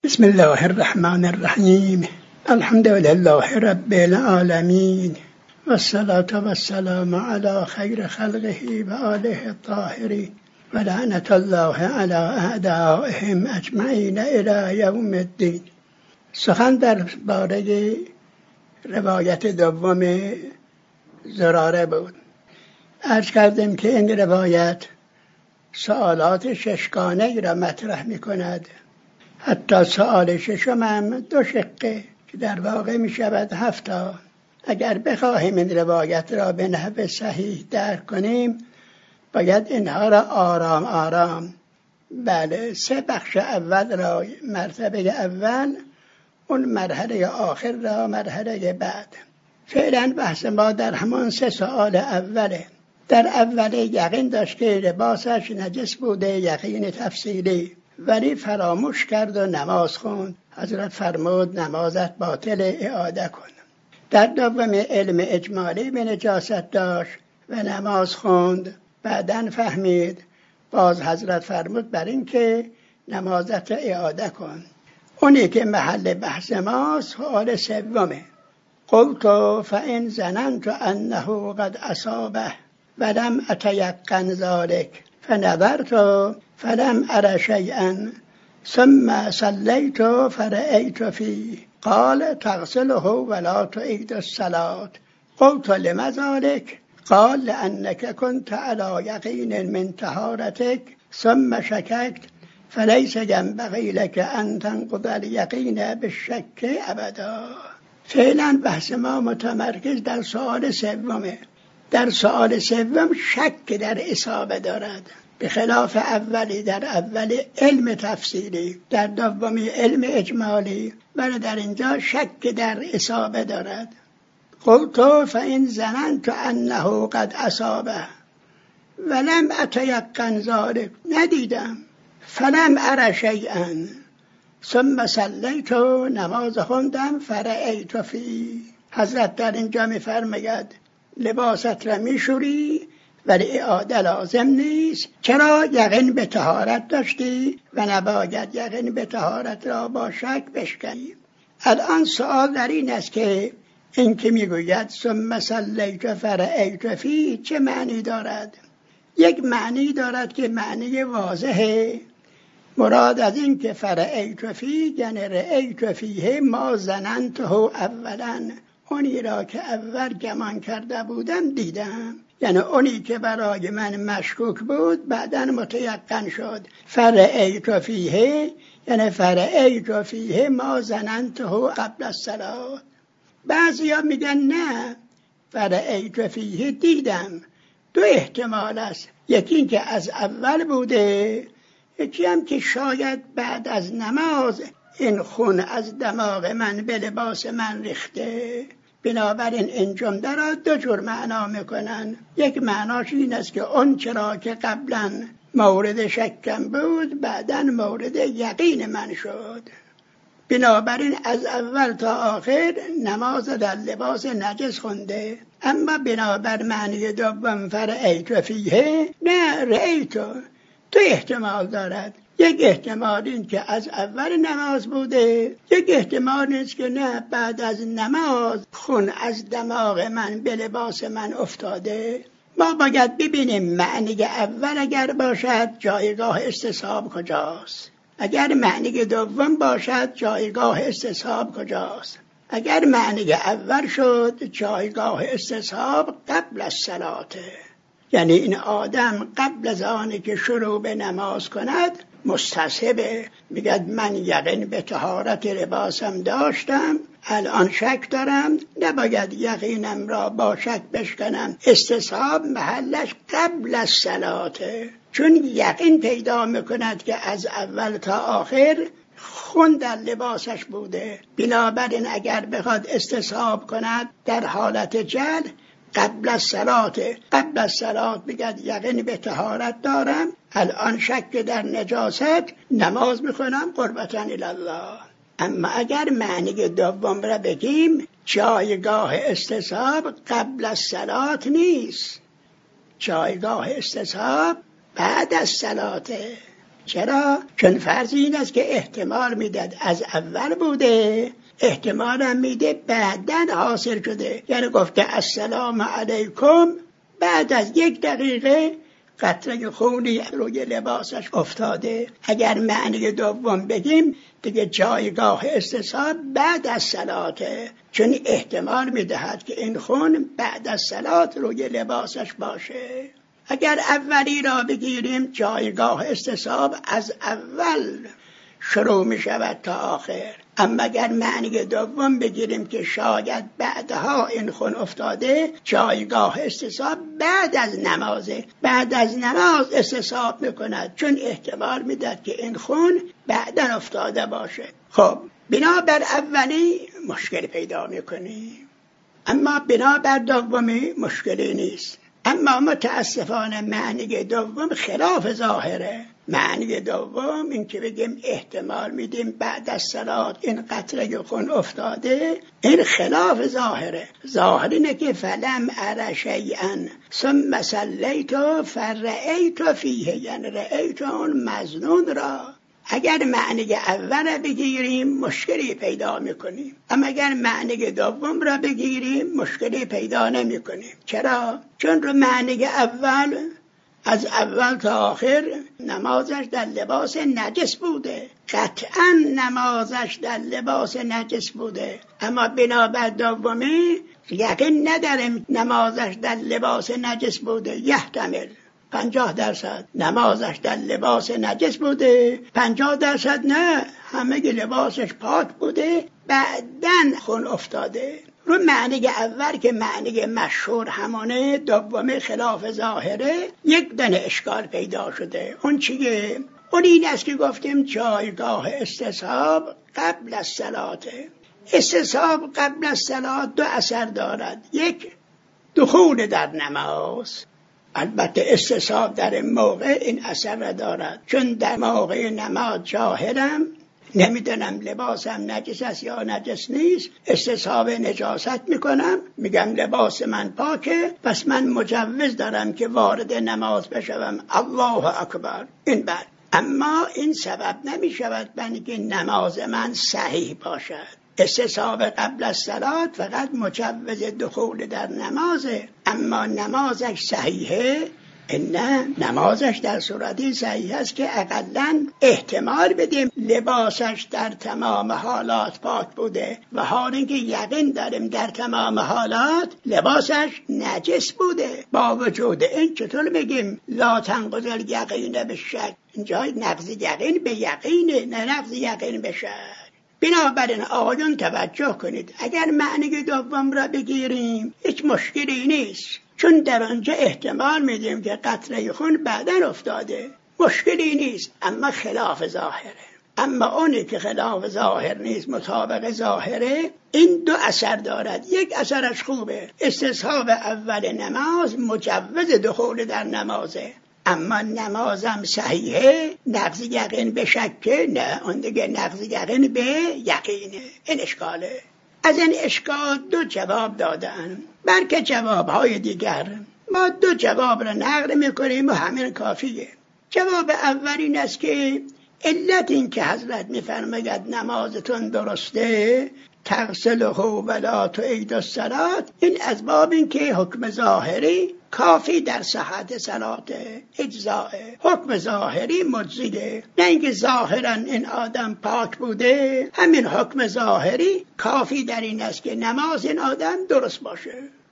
بسم الله الرحمن الرحیم. الحمد لله رب العالمین و الصلاة و السلام علی خیر خلقه و آله الطاهرین و لعنت الله علی اعدائهم اجمعین الی یوم الدین. سخن در باره روایت دوم زراره بود. عرض کردیم که این روایت سوالات ششگانه را مطرح می کند. حتی سوال ششم هم 2 شقه که در واقع می شود 7. اگر بخواهیم این روایت را به نحو صحیح درک کنیم باید اینها را آرام آرام 3 بخش اول را مرتبه اول، اون مرحله آخر را مرحله بعد. فعلا بحث ما در همان 3 سوال اوله. در اول یقین داشت که لباسش نجس بوده، یقین تفصیلی، ولی فراموش کرد و نماز خوند. حضرت فرمود نمازت باطل، اعاده کن. در دوم علم اجمالی به نجاست داشت و نماز خوند. بعداً فهمید، باز حضرت فرمود بر این که نمازت اعاده کن. اونی که محل بحث ما سوال سومه. قلت فإن ظننت أنه قد أصابه ولم أتيقن ذلك فنظرت فلم أر شيئا ثم صليت فرأيت فيه قال تغسله ولا تعيد الصلاة. قلت لم ذلك؟ قال لأنك كنت على يقين من طهارتك ثم شككت فليس ينبغي لك أن تنقض اليقين بالشك أبدا. فعلا بحث ما متمرکز در سوال سومه. در سوال سوم شک در اصابه دارد، به خلاف اولی. در اول علم تفصیلی، در دومی علم اجمالی، ولی در اینجا شک در اصابه دارد. قلت فإن ظننت أنه قد أصابه ولم أتيقن ذلك، ندیدم. فلم أر شيئا ثم صلیت، نماز خوندم. فرأیت فی، حضرت در اینجا می‌فرماید لباست را میشوری ولی اعاده لازم نیست. چرا؟ یقین به طهارت داشتی و نباید یقین به طهارت را با شک بشکنی. الان سوال در این است که این که میگوید ثم صلیت فرأیت فی چه معنی دارد؟ یک معنی دارد که معنی واضحه. مراد از این که فرأیت فی یعنی رأیت فیه ما ظننته اولا، اونی را که اول گمان کرده بودم دیدم. یعنی اونی که برای من مشکوک بود بعداً متیقن شد. فرأیت فیه یعنی فرأیت فیه ما ظننته قبل الصلاة. بعضیا میگن نه، فرأیت فیه دیدم. 2 احتمال است، یکی این که از اول بوده، یکی هم که شاید بعد از نماز این خون از دماغ من به لباس من ریخته. بنابراین این جمله را 2 جور معنا میکنن. یک معناش این است که اون چرا که قبلا مورد شکم بود بعداً مورد یقین من شد. بنابراین از اول تا آخر نماز در لباس نجس خونده. اما بنابر معنی دوم فرأیت فیه، نه رأیت. 2 احتمال دارد. یک احتمال این که از اول نماز بوده، یک احتمال این که نه، بعد از نماز خون از دماغ من به لباس من افتاده. ما باید ببینیم معنی اول اگر باشد جایگاه استصحاب کجاست، اگر معنی دوم باشد جایگاه استصحاب کجاست. اگر معنی اول شد جایگاه استصحاب قبل از صلاته، یعنی این آدم قبل از آنی که شروع به نماز کند مستصحبه. میگد من یقین به طهارت لباسم داشتم، الان شک دارم، نباید یقینم را با شک بشکنم. استصحاب محلش قبل از صلاته، چون یقین پیدا میکند که از اول تا آخر خون در لباسش بوده. بنابراین اگر بخواد استصحاب کند در حالت جهل قبل از صلات، قبل از صلات بگد یقین به طهارت دارم، الان شک در نجاست، نماز میخونم قربتاً الله. اما اگر معنی دوم را بگیم جایگاه استصحاب قبل از صلات نیست، جایگاه استصحاب بعد از صلاته. چرا؟ چون فرض این است که احتمال میداد از اول بوده، احتمال هم میده بعدن حاصل شده. یعنی گفته السلام علیکم، بعد از 1 دقیقه قطره خونی روی لباسش افتاده. اگر معنی دوم بگیم دیگه جایگاه استصحاب بعد از صلاته، چون احتمال میدهد که این خون بعد از صلات روی لباسش باشه. اگر اولی را بگیریم جایگاه استصحاب از اول شروع می شود تا آخر. اما اگر معنی دوم بگیریم که شاید بعدها این خون افتاده، جایگاه استصحاب بعد از نمازه، بعد از نماز استصحاب میکند، چون احتمال میداد که این خون بعدا افتاده باشه. خب بنابر اولی مشکل پیدا میکنیم، اما بنابر دومی مشکلی نیست. اما متاسفانه معنی دوم خلاف ظاهره. معنی دوم این که بگیم احتمال میدیم بعد از صلات این قطره خون افتاده، این خلاف ظاهره. ظاهر اینه که فلم ار شیئا ثم صلیت فرأیت فیه، یعنی رأیت اون مظنون را. اگر معنی اول بگیریم مشکلی پیدا میکنیم، اما اگر معنی دوم را بگیریم مشکلی پیدا نمیکنیم. چرا؟ چون رو معنی اول از اول تا آخر نمازش در لباس نجس بوده، قطعا نمازش در لباس نجس بوده. اما بنابر دومی یقین نداریم نمازش در لباس نجس بوده. یحتمل 50% نمازش در لباس نجس بوده، 50% نه، همه لباسش پاک بوده، بعدن خون افتاده. رو معنی اول که معنی مشهور همانه، دومی خلاف ظاهره، یک دنه اشکال پیدا شده. اون چیه؟ اون این است که گفتیم جایگاه استصحاب قبل از صلاته. استصحاب قبل از صلات 2 اثر دارد. یک، دخول در نماز. البته استصحاب در این موقع این اثر را دارد، چون در موقع نماز جاهلم، نمیدونم لباسم نجس است یا نجس نیست، استصحاب نجاست میکنم، میگم لباس من پاکه، پس من مجوز دارم که وارد نماز بشوم. الله اکبر. این بعد اما این سبب نمیشود بنابراین نماز من صحیح باشد. استصحاب قبل از صلات فقط مجوز دخول در نمازه، اما نمازش صحیحه؟ نه، نمازش در صورتی صحیح است که اقلن احتمال بدیم لباسش در تمام حالات پاک بوده، و حال اینکه یقین داریم در تمام حالات لباسش نجس بوده. با وجود این چطور بگیم لا تنقض الیقین بالشک؟ اینجا نقض یقین به یقینه، نه نقض یقین به شک. بنابراین آقایون توجه کنید، اگر معنی دوم را بگیریم هیچ مشکلی نیست، چون در آنجا احتمال میدیم که قطره خون بعدن افتاده، مشکلی نیست، اما خلاف ظاهره. اما اونی که خلاف ظاهر نیست، مطابق ظاهره، این 2 اثر دارد. یک اثرش خوبه، استصحاب اول نماز مجوز دخول در نمازه، اما نمازم صحیحه، نقض یقین به شکه؟ نه، اون دیگه نقض یقین به یقینه. این اشکاله. از این اشکال 2 جواب دادن، بلکه جوابهای دیگر. ما 2 جواب را نقل میکنیم و همین کافیه. جواب اول این است که علت این که حضرت میفرماید نمازتون درسته، تغسله ولا تعید الصلاة، این از باب این که حکم ظاهری کافی در صحت صلات اجزاء، حکم ظاهری مجزیه. نه اینکه ظاهرا این آدم پاک بوده، همین حکم ظاهری کافی در این است که نماز این آدم درست باشه.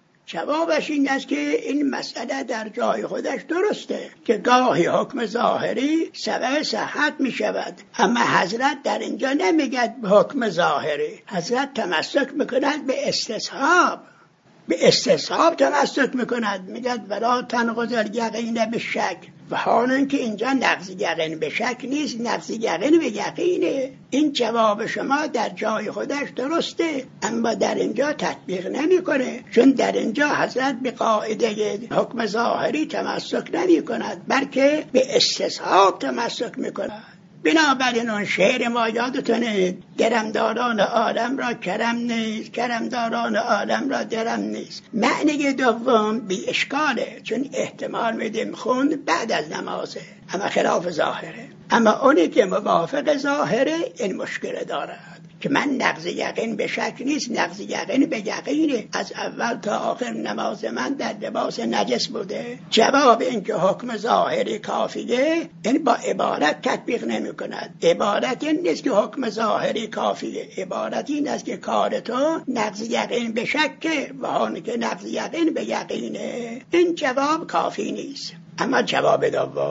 جوابش این است که این مسئله در جای خودش درسته که گاهی حکم ظاهری سبب صحت می شود، اما حضرت در اینجا نمیگد به حکم ظاهری، حضرت تمسک میکند به استصحاب، به استصحاب تمسک میکند، میگد ولا تنقض الیقین بالشک، و حال اینکه اینجا نقض یقین به شک نیست، نقض یقین به یقینه. این جواب شما در جای خودش درسته، اما در اینجا تطبیق نمیکنه، چون در اینجا حضرت به قاعده حکم ظاهری تمسک نمی کند، بلکه به استصحاب تمسک میکند. بنابراین اون شعر ما یادتونه، درمداران عالم را کرم نیست، کرمداران عالم را درم نیست. معنی دوم بی اشکاله، چون احتمال میدیم خون بعد از نمازه، اما خلاف ظاهره. اما اونی که موافق ظاهره این مشکل دارد که من نقض یقین به شک نیست، نقض یقین به یقینه. از اول تا آخر نماز من در لباس نجس بوده. جواب این که حکم ظاهری کافیه، این با عبارت تطبیق نمی کند. عبارت این نیست که حکم ظاهری کافیه، عبارت این است که کار تو نقض یقین به شکه و آن که نقض یقین به یقینه. این جواب کافی نیست. اما جواب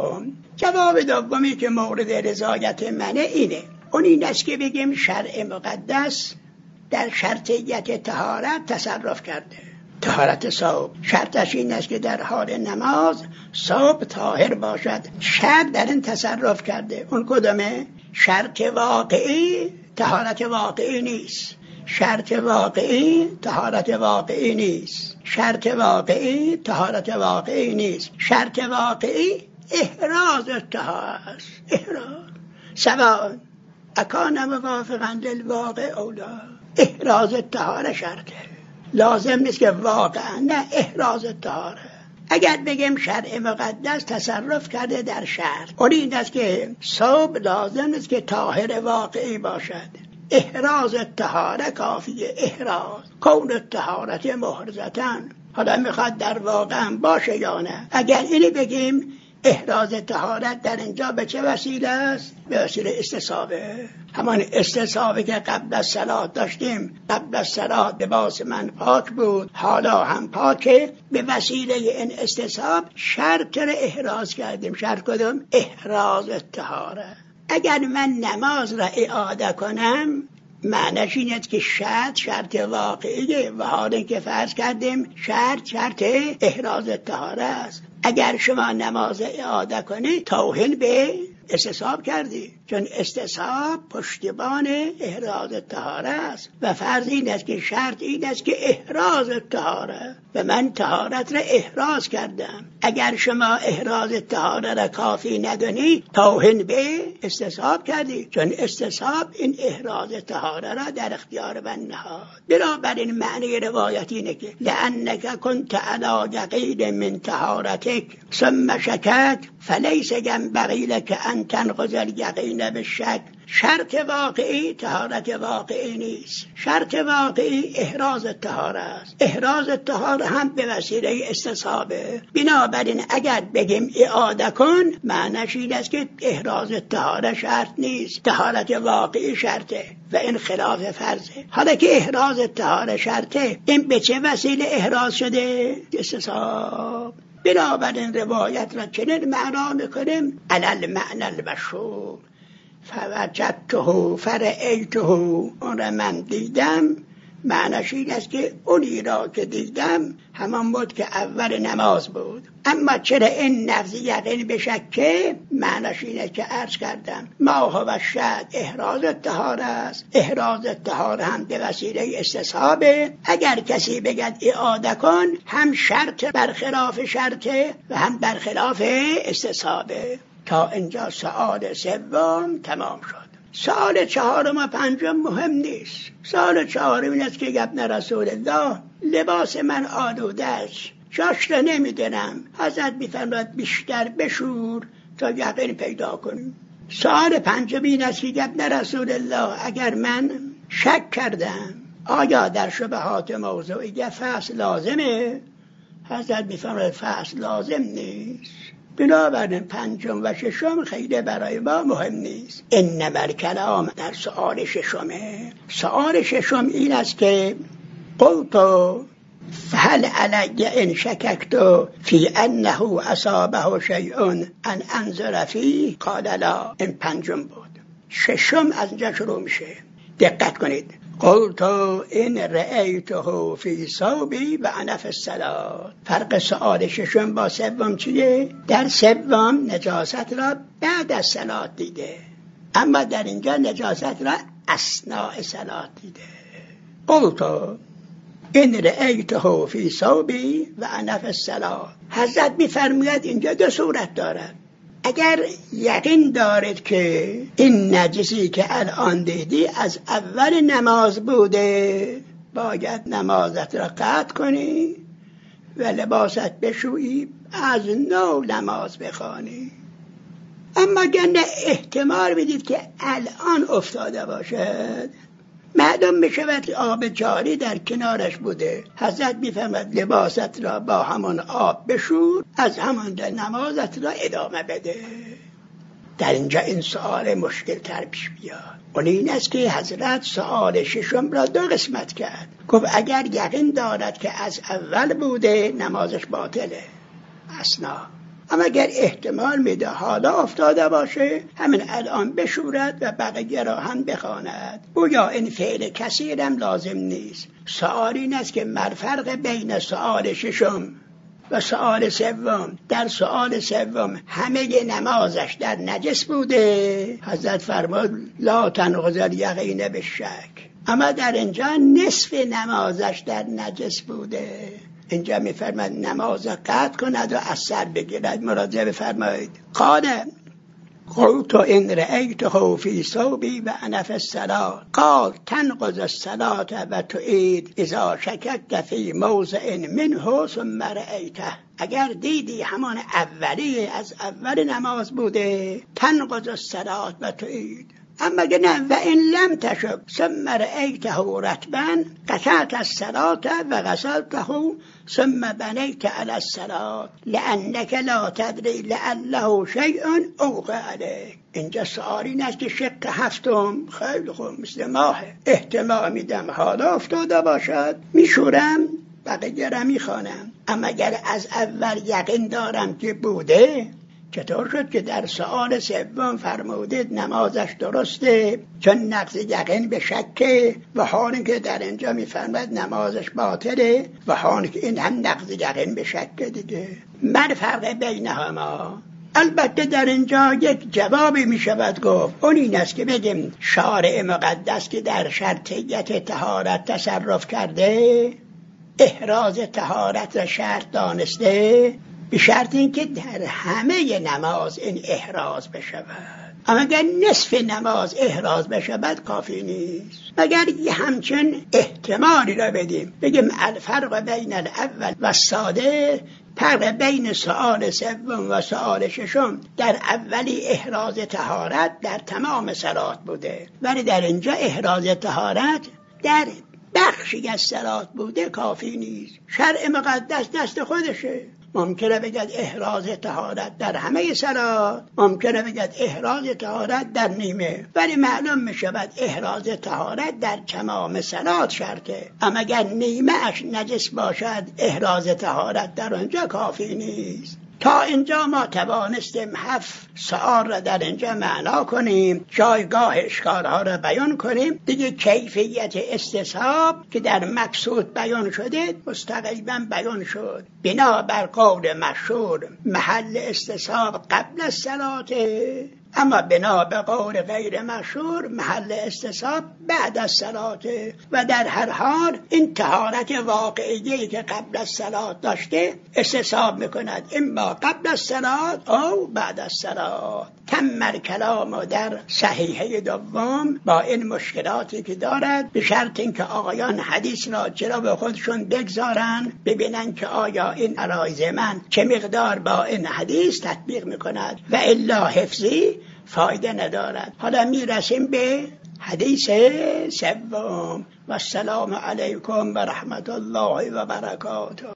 دومی که مورد رضایت منه اینه، اون این است که بگیم شرع مقدس در شرطیت طهارت تصرف کرده. طهارت ثوب شرطش این است که در حال نماز ثوب طاهر باشد. شرع در این تصرف کرده. اون کدامه؟ شرط واقعی طهارت واقعی نیست. شرط واقعی طهارت واقعی نیست. شرط واقعی طهارت واقعی نیست. شرط واقعی احراز الطهارت. احراز سواء اکان موافقا للواقع او لا. احراز الطهارت شرطه، لازم نیست که واقعا، نه، احراز الطهارت. اگر بگیم شرع مقدس تصرف کرده در شرط، اون این است که ثوب لازم نیست که طاهر واقعی باشد. احراز الطهارت کافیه. احراز کون الطهارت محرزتن، حالا میخواد در واقع باشه یا نه. اگر اینی بگیم احراز طهارت در اینجا به چه وسیله است؟ به وسیله استصحابه. همان استصحابه که قبل از صلات داشتیم. قبل از صلات لباس من پاک بود، حالا هم پاکه. به وسیله این استصحاب شرط را احراز کردیم. شرط کدوم؟ احراز طهارت. اگر من نماز را اعاده کنم، معنیش این است که شرط واقعیه و حالا که فرض کردیم شرط احراز طهارت است. اگر شما نماز اعاده کنی توهین به استصحاب کردی، چون استصحاب پشتیبان احراز طهارت است و فرض این است که شرط این است که احراز طهارت و من طهارت را احراز کردم. اگر شما احراز طهارت را کافی ندونی توهین به استصحاب کردی، چون استصحاب این احراز طهارت را در اختیار من نهاد. بنابراین معنی روایت اینه که لأنک کنت علی یقین من طهارتک ثم شکک فلیس ينبغی لك ان تنقض الیقین بالشک. شرط واقعی طهارت واقعی نیست. شرط واقعی احراز طهارت است. احراز طهارت هم به وسیله استصحابه. بنابراین اگر بگیم اعاده کن، معنیش این است که احراز طهارت شرط نیست، طهارت واقعی شرطه و این خلاف فرضه. حالا که احراز طهارت شرطه، این به چه وسیله احراز شده؟ استصحاب. بنابراین روایت را چنین معنا میکنیم علی المعنى المشهور. فوجدته فرأیته، اون را من دیدم. معنیش این است که اونی را که دیدم همان بود که اول نماز بود. اما چرا این نقض یقین به شکه؟ معنیش اینه که عرض کردم ما هو شرط احراز طهارت است. احراز طهارت هم به وسیله استصحابه. اگر کسی بگد اعاده کن، هم شرط برخلاف شرطه و هم برخلاف استصحابه. تا اینجا سؤال سوم تمام شد. سؤال چهارم و پنجم مهم نیست. سؤال چهارم این است که ابن رسول الله لباس من آلوده است، جاش را نمیدونم، حضرت میفرماید بیشتر بشور تا یقین پیدا کنیم. سؤال پنجم این است که ابن رسول الله اگر من شک کردم آیا در شبهات موضوعی فصل لازمه؟ حضرت میفرماید فصل لازم نیست. بنابراین پنجم و ششم خیلی برای ما مهم نیست. انما الکلام در سؤال ششمه. سؤال ششم این است که قلت فهل علی ان شککت فی انه اصابه شیء ان انظر فیه قال لا. این پنجم بود. ششم از اینجا شروع میشه. دقت کنید. قلت این رأیته فی ثوبی و انا فی الصلاة. فرق سؤال ششم با سوم چیه؟ در سوم نجاست را بعد از صلات دیده، اما در اینجا نجاست را اثناء صلات دیده. قلت این رأیته فی ثوبی و انا فی الصلاة. حضرت می‌فرماید اینجا دو صورت دارد. اگر یقین دارید که این نجسی که الان دیدی از اول نماز بوده، باید نمازت را قطع کنی و لباست بشویی، از نو نماز بخوانی. اما گنده احتمال بدید که الان افتاده باشد، معلوم می شود که آب جاری در کنارش بوده. حضرت می فرماید لباست را با همان آب بشور، از همان در نمازت را ادامه بده. در اینجا این سؤال مشکل تر پیش بیاد. اون این است که حضرت سؤال ششم را دو قسمت کرد. گفت اگر یقین دارد که از اول بوده نمازش باطله اصلا، اما اگر احتمال میده حالا افتاده باشه همین الان بشورد و بقیه را هم بخواند. او یا این فعل کثیرم لازم نیست. سؤال این است که فرق بین سؤال ششم و سؤال سوم، در سؤال سوم همه نمازش در نجس بوده، حضرت فرمود لا تنقض الیقین بالشک. اما در اینجا نصف نمازش در نجس بوده. اینجا میفرماید نماز قطع کند و از سر بگیرد. مراجعه بفرمایید. قلت ان رأیته فی ثوبی و انا فی الصلاة قال تنقض الصلاة و تعید اذا شککت فی موضع منه ثم رأیته. اگر دیدی همان اولی از اول نماز بوده تنقض الصلاة و تعید. اما نه و این لم تشک ثم رأیته رطبا قطعت الصلاة و غسلته ثم بنیت علی الصلاة لأنک لا تدری لعله شیء اوقع علیک. اینجا سؤال این است که شق هفتم خیلی خوب مثل ماه احتمال میدم حالا افتاده باشد میشورم بقیه را میخوانم، اما اگر از اول یقین دارم که بوده چطور شد که در سؤال سوم فرمودید نمازش درسته چون نقض یقین به شکه و حالی که در اینجا میفرماید نمازش باطله و حالی که این هم نقض یقین به شکه دیگه. من فرق بینهما. البته در اینجا یک جوابی می شود گفت. اون این است که بگیم شارع مقدس که در شرطیت طهارت تصرف کرده، احراز طهارت را شرط دانسته، به شرط این که در همه نماز این احراز بشود. اما اگر نصف نماز احراز بشود کافی نیست. مگر همچون احتمالی را بدیم بگیم الفرق بین الاول و الثانی، فرق بین سؤال سوم و سؤال ششم در اولی احراز طهارت در تمام صلات بوده، ولی در اینجا احراز طهارت در بخشی از صلات بوده کافی نیست. شرع مقدس دست خودشه. ممکنه بگد احراز طهارت در همه صلات، ممکنه بگد احراز طهارت در نیمه، ولی معلوم می شود احراز طهارت در تمام صلات شرطه. اما اگر نیمه اش نجس باشد احراز طهارت در آنجا کافی نیست. تا اینجا ما توانستیم 7 سؤال را در اینجا معنا کنیم، جایگاه اشکالها را بیان کنیم. دیگه کیفیت استصحاب که در مقصود بیان شده مستقیما بیان شد. بنا بر قول مشهور محل استصحاب قبل الصلاة، اما بنا به قول غیر مشهور محل استصحاب بعد از صلات. و در هر حال این طهارت واقعیه‌ای که قبل از صلات داشته استصحاب میکند اما قبل از صلات او بعد از صلات. تم کلام در صحیحه دوم با این مشکلاتی که دارد، به شرط اینکه آقایان حدیث را چرا به خودشون بگذارن ببینن که آیا این عرایض من چه مقدار با این حدیث تطبیق میکند و الا حفظی فایده ندارد. حالا میرسیم به حدیث سوم. و السلام علیکم و رحمت الله و برکاته.